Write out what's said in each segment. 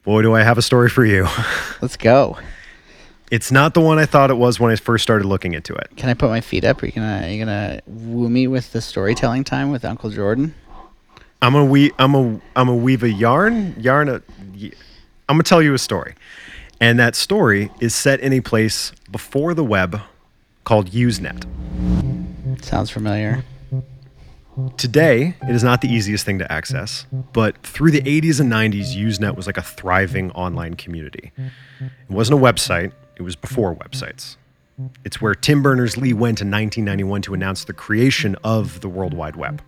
Boy, do I have a story for you. Let's go. It's not the one I thought it was when I first started looking into it. Can I put my feet up? Are you gonna woo me with the storytelling time with Uncle Jordan? I'm gonna weave a yarn. I'm gonna tell you a story, and that story is set in a place before the web called Usenet. Sounds familiar. Today, it is not the easiest thing to access, but through the 80s and 90s, Usenet was like a thriving online community. It wasn't a website, it was before websites. It's where Tim Berners-Lee went in 1991 to announce the creation of the World Wide Web.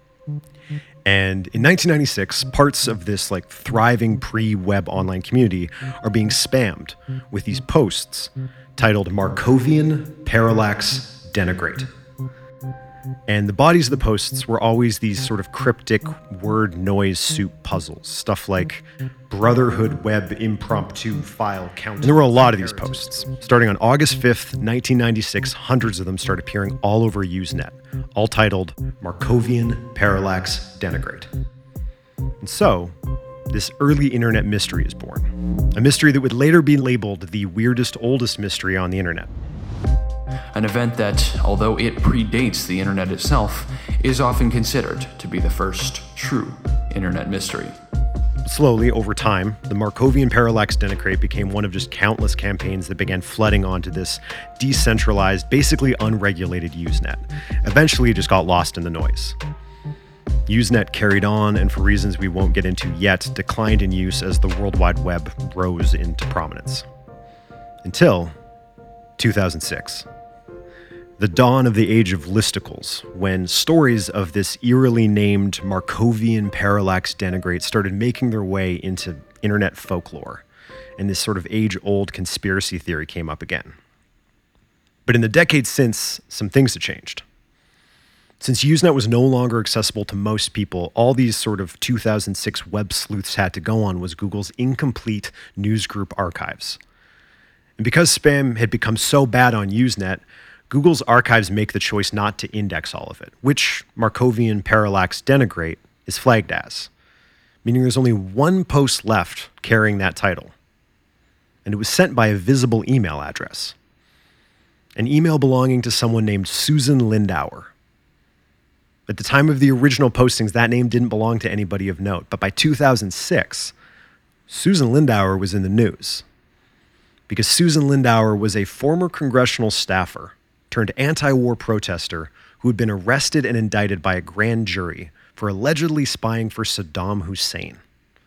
And in 1996, parts of this like thriving pre-web online community are being spammed with these posts titled Markovian Parallax Denigrate. And the bodies of the posts were always these sort of cryptic word noise soup puzzles. Stuff like Brotherhood Web Impromptu File Count. And there were a lot of these posts. Starting on August 5th, 1996, hundreds of them start appearing all over Usenet, all titled Markovian Parallax Denigrate. And so, this early internet mystery is born. A mystery that would later be labeled the weirdest, oldest mystery on the internet. An event that, although it predates the internet itself, is often considered to be the first true internet mystery. Slowly, over time, the Markovian Parallax Denigrate became one of just countless campaigns that began flooding onto this decentralized, basically unregulated Usenet. Eventually, it just got lost in the noise. Usenet carried on, and for reasons we won't get into yet, declined in use as the World Wide Web rose into prominence. Until 2006. The dawn of the age of listicles, when stories of this eerily named Markovian Parallax Denigrate started making their way into internet folklore, and this sort of age-old conspiracy theory came up again. But in the decades since, some things have changed. Since Usenet was no longer accessible to most people, all these sort of 2006 web sleuths had to go on was Google's incomplete newsgroup archives. And because spam had become so bad on Usenet, Google's archives make the choice not to index all of it, which Markovian Parallax Denigrate is flagged as, meaning there's only one post left carrying that title. And it was sent by a visible email address. An email belonging to someone named Susan Lindauer. At the time of the original postings, that name didn't belong to anybody of note, but by 2006, Susan Lindauer was in the news. Because Susan Lindauer was a former congressional staffer turned anti-war protester who had been arrested and indicted by a grand jury for allegedly spying for Saddam Hussein.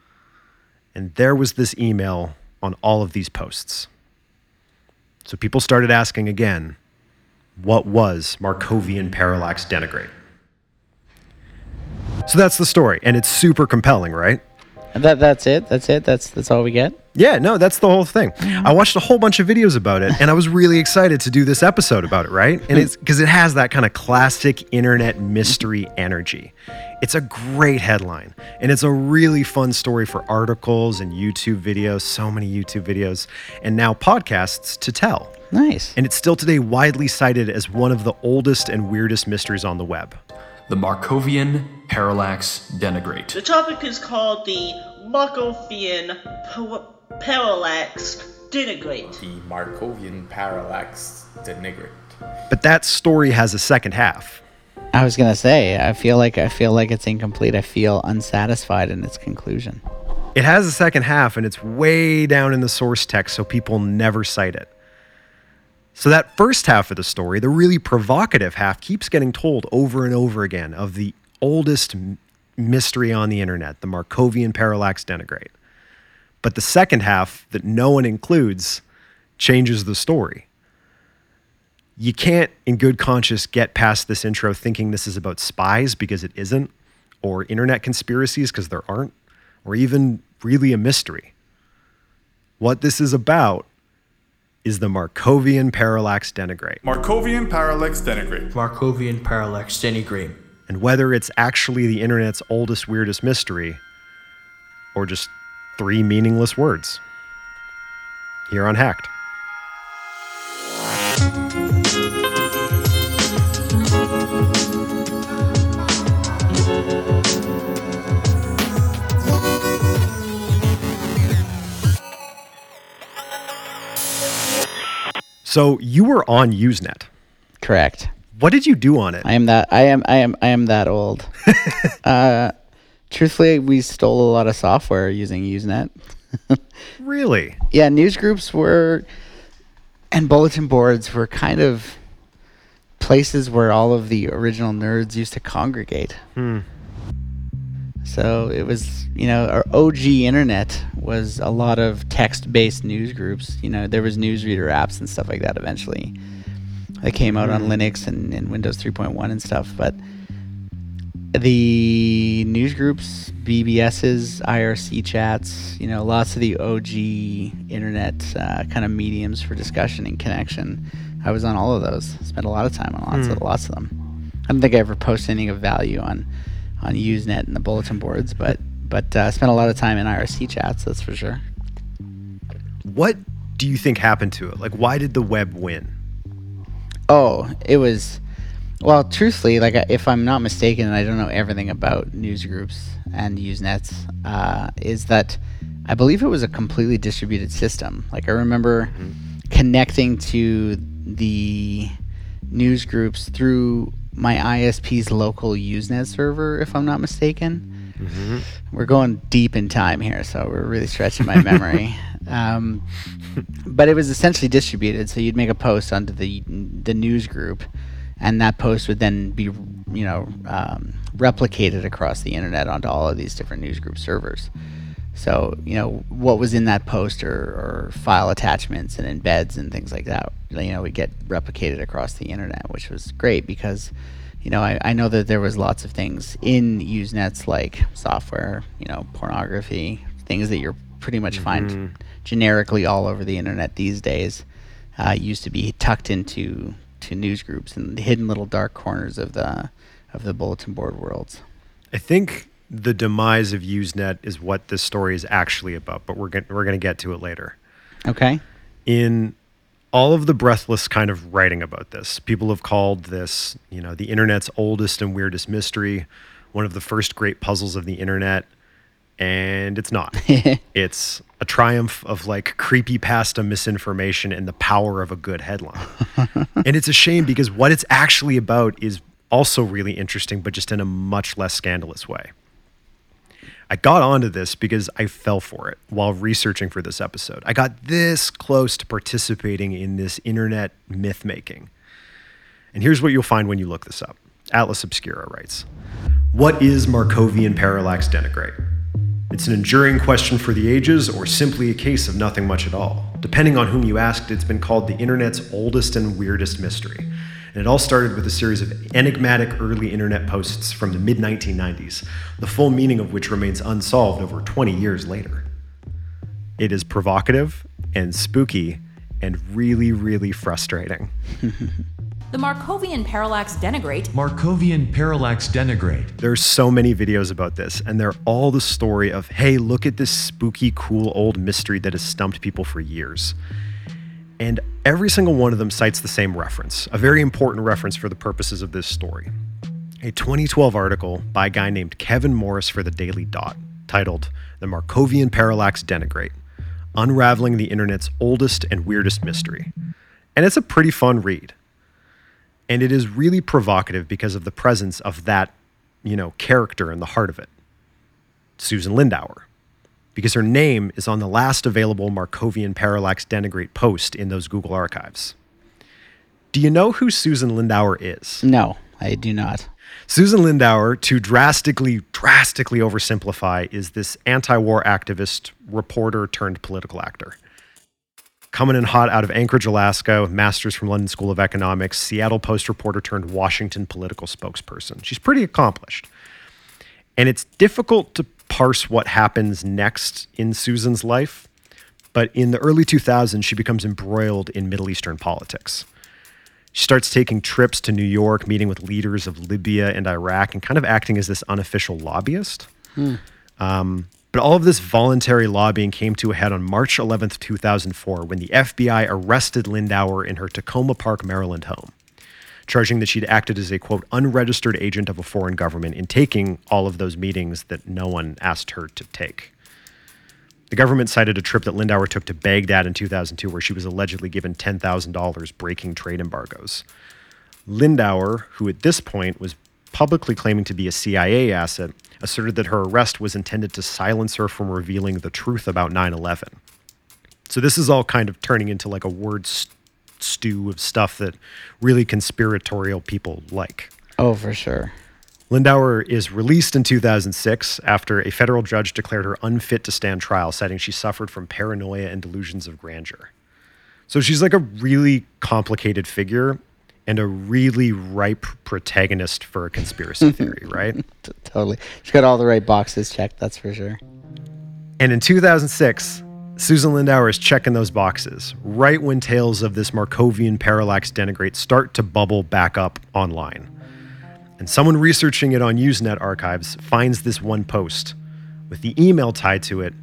And there was this email on all of these posts. So people started asking again, what was Markovian Parallax Denigrate? So that's the story, and it's super compelling, right? That's it. That's all we get. Yeah, no, that's the whole thing. I watched a whole bunch of videos about it, and I was really excited to do this episode about it, right? And it's because it has that kind of classic internet mystery energy. It's a great headline, and it's a really fun story for articles and YouTube videos, so many YouTube videos, and now podcasts to tell. Nice. And it's still today widely cited as one of the oldest and weirdest mysteries on the web. The Markovian Parallax Denigrate. The topic is called the Markovian Parallax Denigrate. The Markovian Parallax Denigrate. But that story has a second half. I was gonna say, I feel like it's incomplete. I feel unsatisfied in its conclusion. It has a second half, and it's way down in the source text, so people never cite it. So that first half of the story, the really provocative half, keeps getting told over and over again of the oldest mystery on the internet, the Markovian Parallax Denigrate. But the second half, that no one includes, changes the story. You can't, in good conscience, get past this intro thinking this is about spies, because it isn't, or internet conspiracies, because there aren't, or even really a mystery. What this is about is the Markovian Parallax Denigrate. Markovian Parallax Denigrate. Markovian Parallax Denigrate. And whether it's actually the internet's oldest, weirdest mystery, or just 3 meaningless words. Here on Hacked. So you were on Usenet. Correct. What did you do on it? I am that old. Truthfully, we stole a lot of software using Usenet. Really? Yeah, news groups and bulletin boards were kind of places where all of the original nerds used to congregate. So it was, our OG internet was a lot of text-based news groups. There was newsreader apps and stuff like that eventually. They came out on Linux and Windows 3.1 and stuff, but the news groups, BBSs, IRC chats, lots of the OG internet kind of mediums for discussion and connection. I was on all of those. Spent a lot of time on lots of them. I don't think I ever posted anything of value on Usenet and the bulletin boards, but spent a lot of time in IRC chats, that's for sure. What do you think happened to it? Like, why did the web win? Oh, it was... Well, truthfully, if I'm not mistaken, and I don't know everything about news groups and Usenets, is that I believe it was a completely distributed system. I remember connecting to the news groups through my ISP's local Usenet server, if I'm not mistaken. We're going deep in time here, so we're really stretching my memory. But it was essentially distributed, so you'd make a post onto the news group, and that post would then be, replicated across the internet onto all of these different newsgroup servers. So, what was in that post or file attachments and embeds and things like that, would get replicated across the internet, which was great because, I know that there was lots of things in Usenets like software, pornography, things that you're pretty much find generically all over the internet these days, used to be tucked into news groups and hidden little dark corners of the bulletin board worlds. I think the demise of Usenet is what this story is actually about, but we're going to get to it later. Okay. In all of the breathless kind of writing about this, people have called this, the internet's oldest and weirdest mystery, one of the first great puzzles of the internet, and it's not. It's a triumph of creepypasta misinformation and the power of a good headline. And it's a shame because what it's actually about is also really interesting, but just in a much less scandalous way. I got onto this because I fell for it while researching for this episode. I got this close to participating in this internet myth making. And here's what you'll find when you look this up. Atlas Obscura writes, "What is Markovian parallax denigrate? It's an enduring question for the ages or simply a case of nothing much at all. Depending on whom you asked, it's been called the internet's oldest and weirdest mystery. And it all started with a series of enigmatic early internet posts from the mid-1990s, the full meaning of which remains unsolved over 20 years later. It is provocative and spooky and really, really frustrating." The Markovian parallax denigrate. Markovian parallax denigrate. There's so many videos about this, and they're all the story of, hey, look at this spooky, cool old mystery that has stumped people for years. And every single one of them cites the same reference, a very important reference for the purposes of this story. A 2012 article by a guy named Kevin Morris for the Daily Dot, titled "The Markovian Parallax Denigrate: Unraveling the Internet's Oldest and Weirdest Mystery." And it's a pretty fun read. And it is really provocative because of the presence of that, character in the heart of it. Susan Lindauer. Because her name is on the last available Markovian parallax denigrate post in those Google archives. Do you know who Susan Lindauer is? No, I do not. Susan Lindauer, to drastically oversimplify, is this anti-war activist, reporter turned political actor. Coming in hot out of Anchorage, Alaska, with master's from London School of Economics, Seattle Post reporter turned Washington political spokesperson. She's pretty accomplished. And it's difficult to parse what happens next in Susan's life, but in the early 2000s, she becomes embroiled in Middle Eastern politics. She starts taking trips to New York, meeting with leaders of Libya and Iraq, and kind of acting as this unofficial lobbyist. But all of this voluntary lobbying came to a head on March 11th, 2004, when the FBI arrested Lindauer in her Tacoma Park, Maryland home, charging that she'd acted as a, quote, unregistered agent of a foreign government in taking all of those meetings that no one asked her to take. The government cited a trip that Lindauer took to Baghdad in 2002 where she was allegedly given $10,000 breaking trade embargoes. Lindauer, who at this point was publicly claiming to be a CIA asset, asserted that her arrest was intended to silence her from revealing the truth about 9/11. So this is all kind of turning into like a word stew of stuff that really conspiratorial people like. Oh, for sure. Lindauer is released in 2006 after a federal judge declared her unfit to stand trial, citing she suffered from paranoia and delusions of grandeur. So she's like a really complicated figure and a really ripe protagonist for a conspiracy theory, right? Totally. She's got all the right boxes checked, that's for sure. And in 2006, Susan Lindauer is checking those boxes right when tales of this Markovian parallax denigrate start to bubble back up online. And someone researching it on Usenet archives finds this one post with the email tied to it,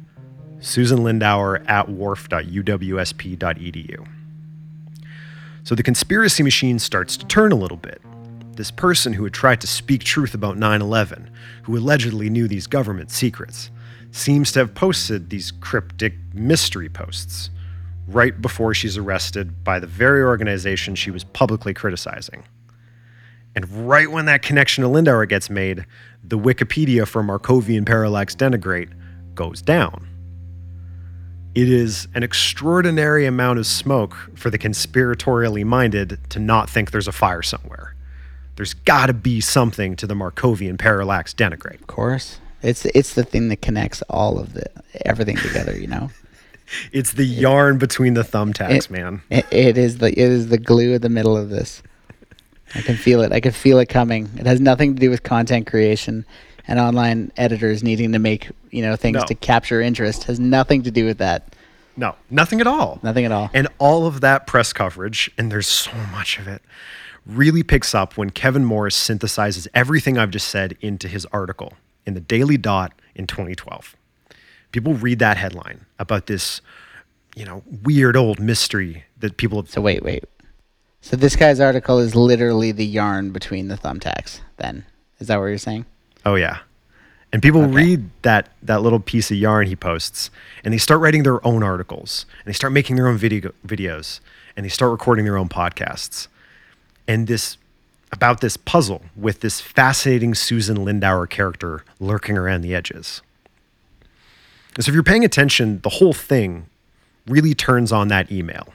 susanlindauer@wharf.uwsp.edu. So the conspiracy machine starts to turn a little bit. This person who had tried to speak truth about 9/11, who allegedly knew these government secrets, seems to have posted these cryptic mystery posts right before she's arrested by the very organization she was publicly criticizing. And right when that connection to Lindauer gets made, the Wikipedia for Markovian parallax denigrate goes down. It is an extraordinary amount of smoke for the conspiratorially minded to not think there's a fire somewhere. There's got to be something to the Markovian parallax denigrate. Of course. It's the thing that connects all of everything together, you know? It's the yarn between the thumbtacks, man. It is the glue in the middle of this. I can feel it. I can feel it coming. It has nothing to do with content creation and online editors needing to make, things to capture interest. It has nothing to do with that. No, nothing at all. Nothing at all. And all of that press coverage, and there's so much of it, really picks up when Kevin Morris synthesizes everything I've just said into his article in the Daily Dot in 2012. People read that headline about this, weird old mystery that people have... So wait. So this guy's article is literally the yarn between the thumbtacks, then. Is that what you're saying? Oh, yeah. And people read that little piece of yarn he posts, and they start writing their own articles, and they start making their own videos, and they start recording their own podcasts. And about this puzzle with this fascinating Susan Lindauer character lurking around the edges. And so if you're paying attention, the whole thing really turns on that email.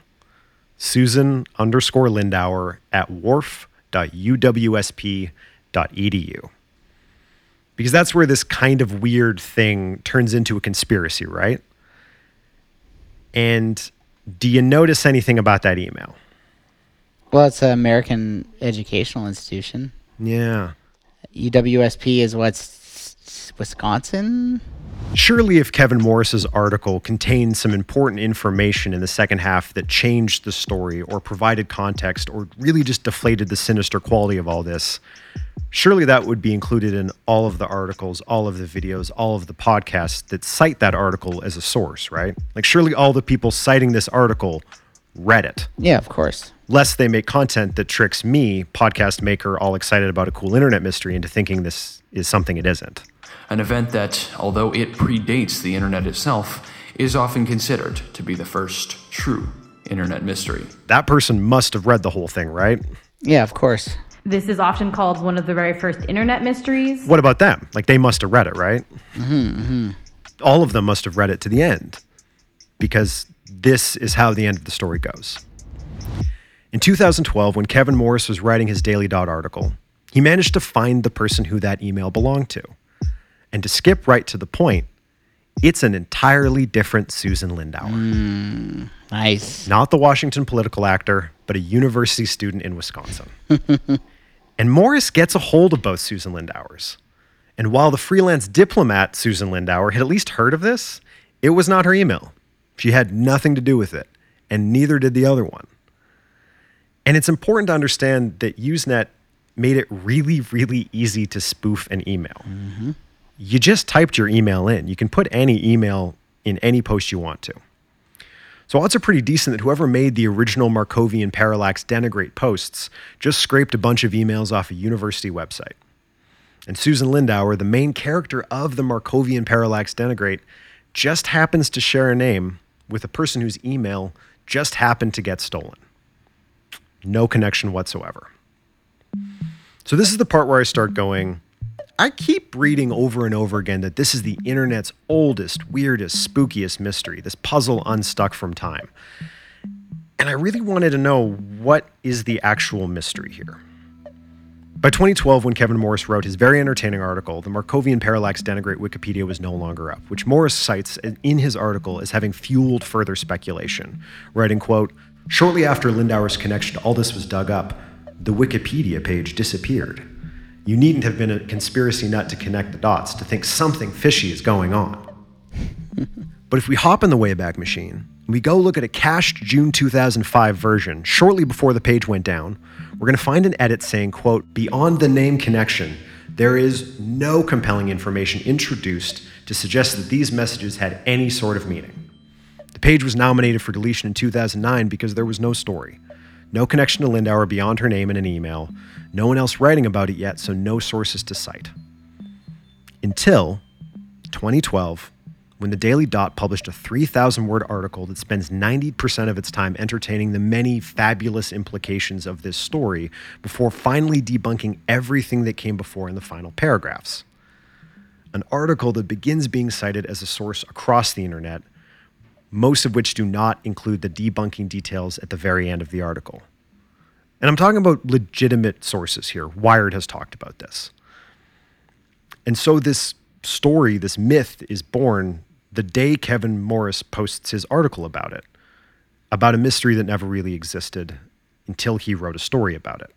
Susan_Lindauer@wharf.uwsp.edu. Because that's where this kind of weird thing turns into a conspiracy, right? And do you notice anything about that email? Well, it's an American educational institution. Yeah. UWSP is what's Wisconsin? Surely if Kevin Morris's article contained some important information in the second half that changed the story or provided context or really just deflated the sinister quality of all this, surely that would be included in all of the articles, all of the videos, all of the podcasts that cite that article as a source, right? Like surely all the people citing this article read it. Yeah, of course. Lest they make content that tricks me, podcast maker, all excited about a cool internet mystery, into thinking this is something it isn't. An event that, although it predates the internet itself, is often considered to be the first true internet mystery. That person must have read the whole thing, right? Yeah, of course. This is often called one of the very first internet mysteries. What about them? Like, they must have read it, right? All of them must have read it to the end, because this is how the end of the story goes. In 2012, when Kevin Morris was writing his Daily Dot article, he managed to find the person who that email belonged to. And to skip right to the point, it's an entirely different Susan Lindauer. Nice. Not the Washington political actor, but a university student in Wisconsin. And Morris gets a hold of both Susan Lindauers. And while the freelance diplomat Susan Lindauer had at least heard of this, it was not her email. She had nothing to do with it, and neither did the other one. And it's important to understand that Usenet made it really, really easy to spoof an email. You just typed your email in. You can put any email in any post you want to. So odds are pretty decent that whoever made the original Markovian parallax denigrate posts just scraped a bunch of emails off a university website. And Susan Lindauer, the main character of the Markovian parallax denigrate, just happens to share a name with a person whose email just happened to get stolen. No connection whatsoever. So this is the part where I start going, I keep reading over and over again that this is the internet's oldest, weirdest, spookiest mystery, this puzzle unstuck from time. And I really wanted to know, what is the actual mystery here? By 2012, when Kevin Morris wrote his very entertaining article, the Markovian Parallax Denigrate Wikipedia was no longer up, which Morris cites in his article as having fueled further speculation, writing, quote, "Shortly after Lindauer's connection to all this was dug up, the Wikipedia page disappeared. You needn't have been a conspiracy nut to connect the dots to think something fishy is going on." But if we hop in the Wayback Machine, and we go look at a cached June 2005 version, shortly before the page went down, we're going to find an edit saying, quote, "Beyond the name connection, there is no compelling information introduced to suggest that these messages had any sort of meaning." The page was nominated for deletion in 2009 because there was no story. No connection to Lindauer beyond her name in an email. No one else writing about it yet, so no sources to cite. Until 2012, when the Daily Dot published a 3,000-word article that spends 90% of its time entertaining the many fabulous implications of this story before finally debunking everything that came before in the final paragraphs. An article that begins being cited as a source across the internet, most of which do not include the debunking details at the very end of the article. And I'm talking about legitimate sources here. Wired has talked about this. And so this story, this myth, is born the day Kevin Morris posts his article about it, about a mystery that never really existed until he wrote a story about it.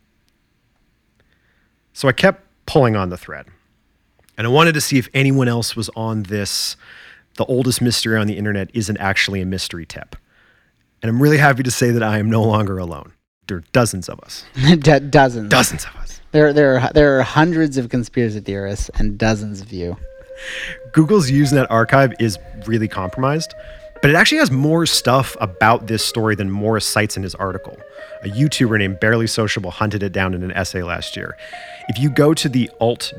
So I kept pulling on the thread, and I wanted to see if anyone else was on this, the oldest mystery on the internet isn't actually a mystery tip. And I'm really happy to say that I am no longer alone. There are dozens of us. Dozens. Dozens of us. There are hundreds of conspiracy theorists and dozens of you. Google's Usenet archive is really compromised, but it actually has more stuff about this story than Morris cites in his article. A YouTuber named Barely Sociable hunted it down in an essay last year. If you go to the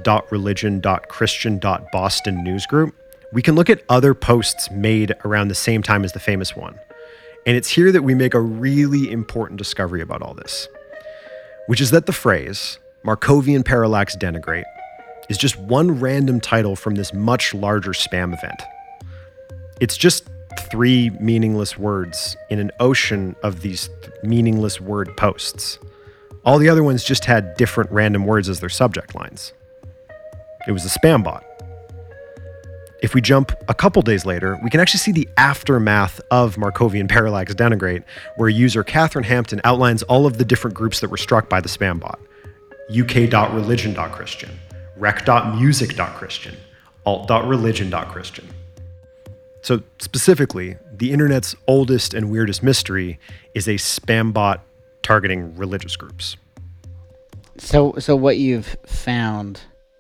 alt.religion.christian.boston newsgroup, we can look at other posts made around the same time as the famous one. And it's here that we make a really important discovery about all this, which is that the phrase, Markovian Parallax Denigrate, is just one random title from this much larger spam event. It's just 3 meaningless words in an ocean of these meaningless word posts. All the other ones just had different random words as their subject lines. It was a spam bot. If we jump a couple days later, we can actually see the aftermath of Markovian Parallax Denigrate, where user Catherine Hampton outlines all of the different groups that were struck by the spam bot. uk.religion.christian, rec.music.christian, alt.religion.christian. So specifically, the internet's oldest and weirdest mystery is a spam bot targeting religious groups. So what you've found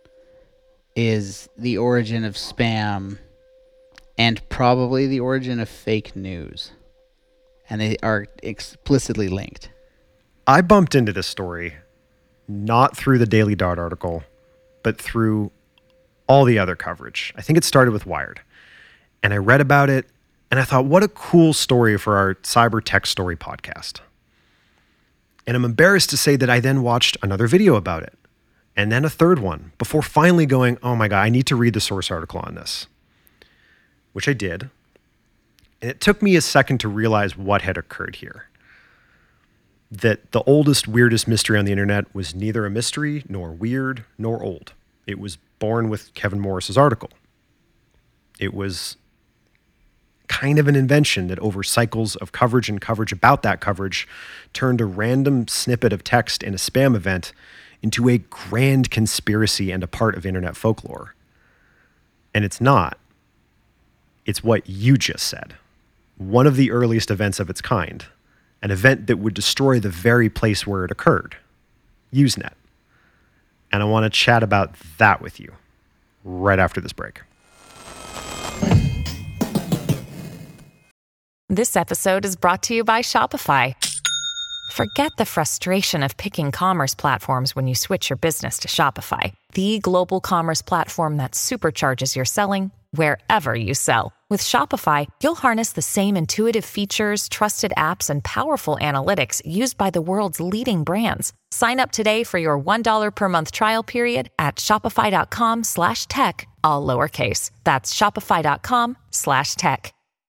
is the origin of spam and probably the origin of fake news. And they are explicitly linked. I bumped into this story not through the Daily Dot article, but through all the other coverage. I think it started with Wired. And I read about it, and I thought, what a cool story for our Cyber Tech Story podcast. And I'm embarrassed to say that I then watched another video about it, and then a third one, before finally going, oh my God, I need to read the source article on this. Which I did. And it took me a second to realize what had occurred here. That the oldest, weirdest mystery on the internet was neither a mystery, nor weird, nor old. It was born with Kevin Morris's article. It was kind of an invention that over cycles of coverage and coverage about that coverage turned a random snippet of text in a spam event into a grand conspiracy and a part of internet folklore. And it's not. It's what you just said. One of the earliest events of its kind. An event that would destroy the very place where it occurred. Usenet. And I want to chat about that with you right after this break. This episode is brought to you by Shopify. Forget the frustration of picking commerce platforms when you switch your business to Shopify, the global commerce platform that supercharges your selling wherever you sell. With Shopify, you'll harness the same intuitive features, trusted apps, and powerful analytics used by the world's leading brands. Sign up today for your $1 per month trial period at shopify.com/tech, all lowercase. That's shopify.com/tech.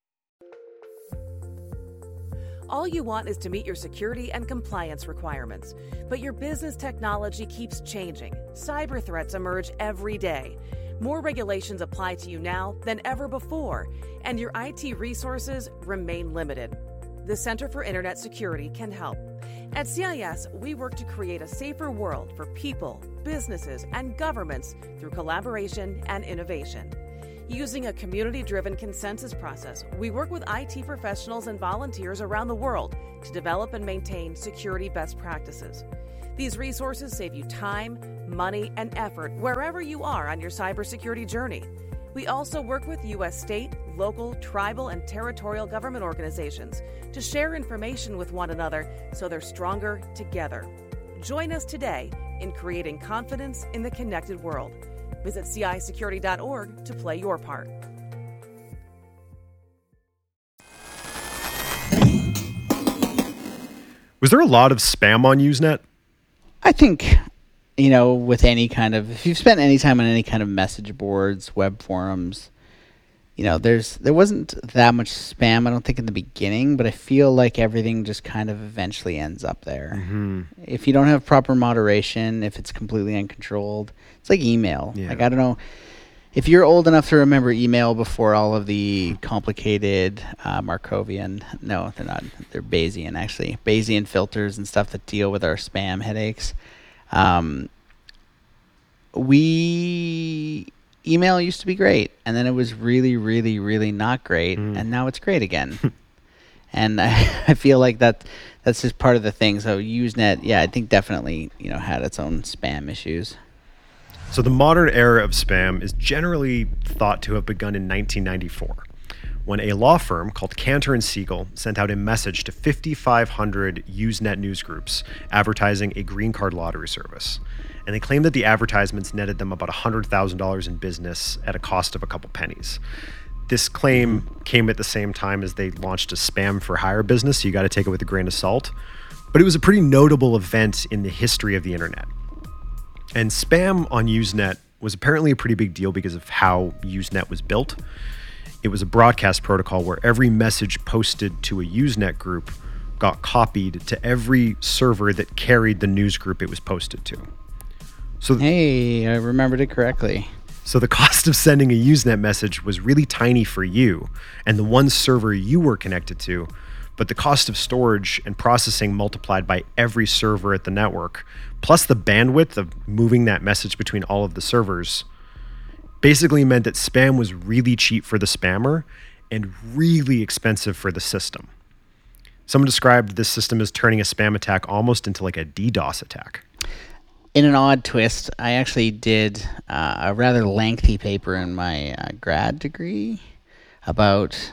All you want is to meet your security and compliance requirements. But your business technology keeps changing. Cyber threats emerge every day. More regulations apply to you now than ever before, and your IT resources remain limited. The Center for Internet Security can help. At CIS, we work to create a safer world for people, businesses, and governments through collaboration and innovation. Using a community-driven consensus process, we work with IT professionals and volunteers around the world to develop and maintain security best practices. These resources save you time, money, and effort wherever you are on your cybersecurity journey. We also work with U.S. state, local, tribal, and territorial government organizations to share information with one another so they're stronger together. Join us today in creating confidence in the connected world. Visit cisecurity.org to play your part. Was there a lot of spam on Usenet? I think, with any kind of, if you've spent any time on any kind of message boards, web forums, there wasn't that much spam, I don't think, in the beginning, but I feel like everything just kind of eventually ends up there. Mm-hmm. If you don't have proper moderation, if it's completely uncontrolled, it's like email. Yeah. Like, I don't know, if you're old enough to remember email before all of the complicated Markovian, no, they're not, they're Bayesian, actually. Bayesian filters and stuff that deal with our spam headaches. Email used to be great, and then it was really, really, really not great, and now it's great again. And I feel like that's just part of the thing. So Usenet, yeah, I think definitely had its own spam issues. So the modern era of spam is generally thought to have begun in 1994, when a law firm called Cantor & Siegel sent out a message to 5,500 Usenet news groups advertising a green card lottery service. And they claimed that the advertisements netted them about $100,000 in business at a cost of a couple pennies. This claim came at the same time as they launched a spam for hire business, so you got to take it with a grain of salt. But it was a pretty notable event in the history of the internet. And spam on Usenet was apparently a pretty big deal because of how Usenet was built. It was a broadcast protocol where every message posted to a Usenet group got copied to every server that carried the news group it was posted to. So hey, I remembered it correctly. So the cost of sending a Usenet message was really tiny for you and the one server you were connected to, but the cost of storage and processing multiplied by every server at the network, plus the bandwidth of moving that message between all of the servers, basically meant that spam was really cheap for the spammer and really expensive for the system. Someone described this system as turning a spam attack almost into like a DDoS attack. In an odd twist, I actually did a rather lengthy paper in my grad degree about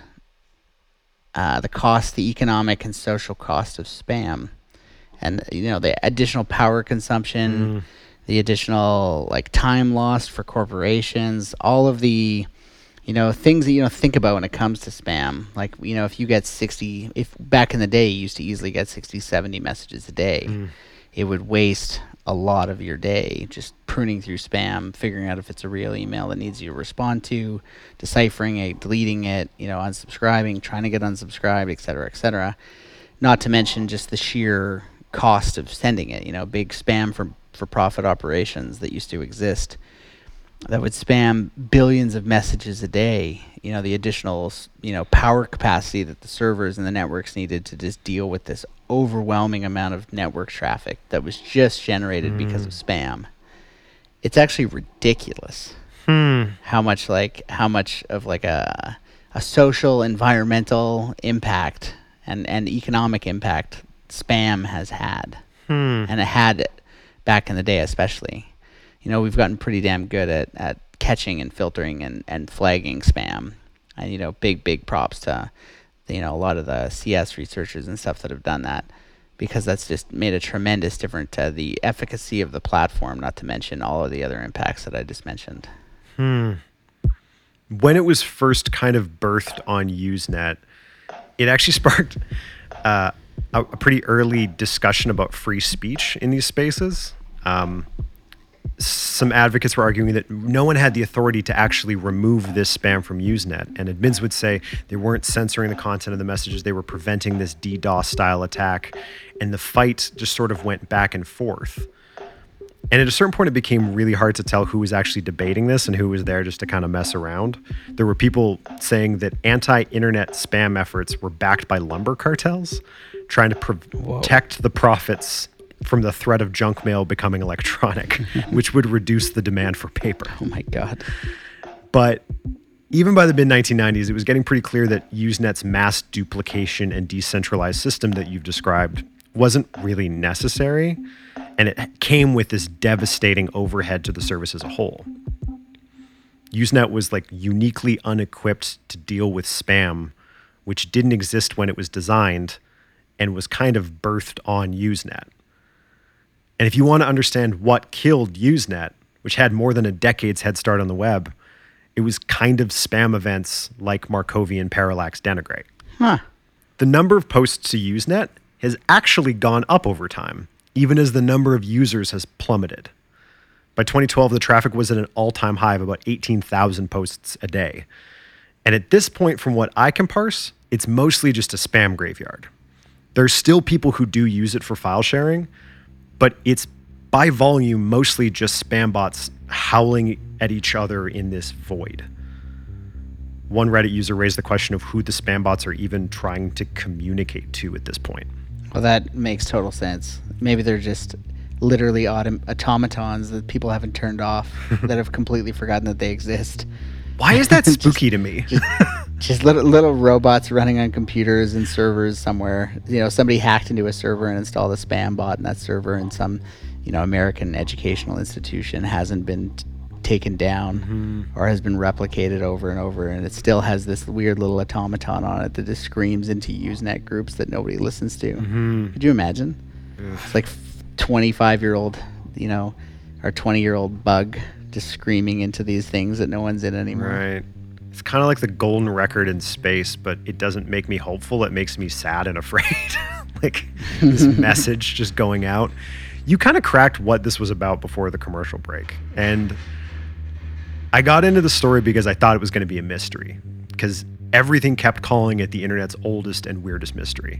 the economic and social cost of spam, and the additional power consumption, the additional time lost for corporations, all of the things that you don't think about when it comes to spam. Like, if you get if back in the day you used to easily get 60, 70 messages a day, it would waste a lot of your day just pruning through spam, figuring out if it's a real email that needs you to respond to, deciphering it, deleting it, unsubscribing, trying to get unsubscribed, et cetera, not to mention just the sheer cost of sending it. Big spam for profit operations that used to exist that would spam billions of messages a day. The additional power capacity that the servers and the networks needed to just deal with this overwhelming amount of network traffic that was just generated because of spam. It's actually ridiculous how much of a social, environmental impact and economic impact spam has had. And it had back in the day especially. We've gotten pretty damn good at catching and filtering and flagging spam. And, big props to, a lot of the CS researchers and stuff that have done that, because that's just made a tremendous difference to the efficacy of the platform, not to mention all of the other impacts that I just mentioned. when it was first kind of birthed on Usenet, it actually sparked a pretty early discussion about free speech in these spaces. Some advocates were arguing that no one had the authority to actually remove this spam from Usenet, and admins would say they weren't censoring the content of the messages, they were preventing this DDoS style attack, and the fight just sort of went back and forth. And at a certain point, it became really hard to tell who was actually debating this and who was there just to kind of mess around. There were people saying that anti-internet spam efforts were backed by lumber cartels, trying to protect the profits from the threat of junk mail becoming electronic, which would reduce the demand for paper. Oh my God. But even by the mid-1990s, it was getting pretty clear that Usenet's mass duplication and decentralized system that you've described wasn't really necessary, and it came with this devastating overhead to the service as a whole. Usenet was like uniquely unequipped to deal with spam, which didn't exist when it was designed and was kind of birthed on Usenet. And if you want to understand what killed Usenet, which had more than a decade's head start on the web, it was kind of spam events like Markovian parallax denigrate. Huh. The number of posts to Usenet has actually gone up over time, even as the number of users has plummeted. By 2012, the traffic was at an all-time high of about 18,000 posts a day. And at this point, from what I can parse, it's mostly just a spam graveyard. There's still people who do use it for file sharing, but it's by volume mostly just spam bots howling at each other in this void. One Reddit user raised the question of who the spam bots are even trying to communicate to at this point. Well, that makes total sense. Maybe they're just literally automatons that people haven't turned off, that have completely forgotten that they exist. Why is that spooky to me? Just little robots running on computers and servers somewhere. You know, somebody hacked into a server and installed a spam bot in that server, and some, American educational institution hasn't been taken down or has been replicated over and over, and it still has this weird little automaton on it that just screams into Usenet groups that nobody listens to. Could you imagine? It's like 25-year-old, or 20-year-old bug just screaming into these things that no one's in anymore. Right. It's kind of like the golden record in space, but it doesn't make me hopeful. It makes me sad and afraid. Like this message just going out. You kind of cracked what this was about before the commercial break. And I got into the story because I thought it was going to be a mystery, because everything kept calling it the internet's oldest and weirdest mystery.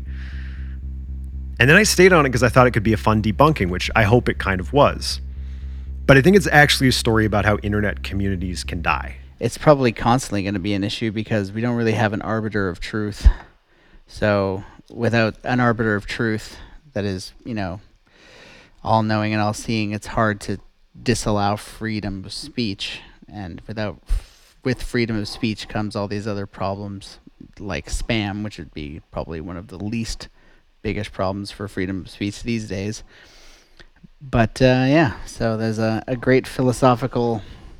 And then I stayed on it because I thought it could be a fun debunking, which I hope it kind of was. But I think it's actually a story about how internet communities can die. It's probably constantly going to be an issue because we don't really have an arbiter of truth. So without an arbiter of truth that is, all-knowing and all-seeing, it's hard to disallow freedom of speech. And with freedom of speech comes all these other problems like spam, which would be probably one of the least biggest problems for freedom of speech these days. But so there's a great philosophical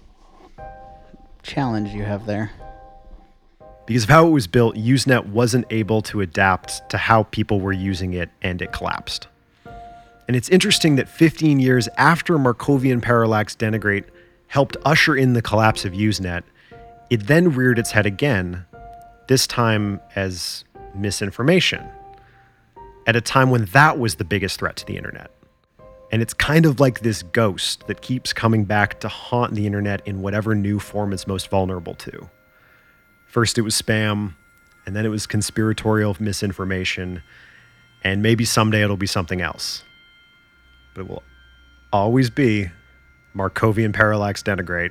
challenge you have there. Because of how it was built, Usenet wasn't able to adapt to how people were using it, and it collapsed. And it's interesting that 15 years after Markovian parallax denigrate helped usher in the collapse of Usenet, it then reared its head again, this time as misinformation, at a time when that was the biggest threat to the internet. And it's kind of like this ghost that keeps coming back to haunt the internet in whatever new form it's most vulnerable to. First it was spam, and then it was conspiratorial misinformation, and maybe someday it'll be something else. But it will always be Markovian parallax denigrate.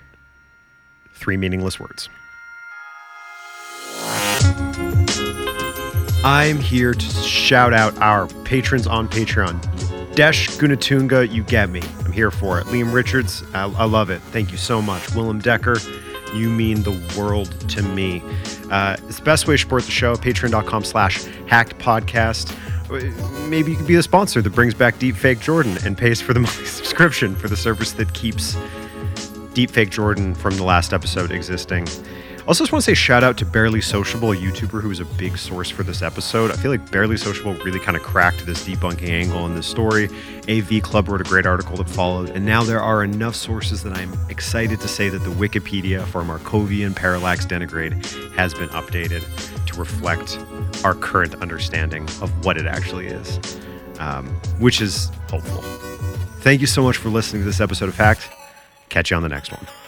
3 meaningless words. I'm here to shout out our patrons on Patreon. Desh Gunatunga, you get me. I'm here for it. Liam Richards, I love it. Thank you so much. Willem Decker, you mean the world to me. It's the best way to support the show, patreon.com/hackedpodcast. Maybe you could be the sponsor that brings back Deepfake Jordan and pays for the monthly subscription for the service that keeps Deepfake Jordan from the last episode existing. Also, just want to say shout out to Barely Sociable, a YouTuber who was a big source for this episode. I feel like Barely Sociable really kind of cracked this debunking angle in this story. AV Club wrote a great article that followed, and now there are enough sources that I'm excited to say that the Wikipedia for Markovian parallax denigrate has been updated to reflect our current understanding of what it actually is, which is hopeful. Thank you so much for listening to this episode of Fact. Catch you on the next one.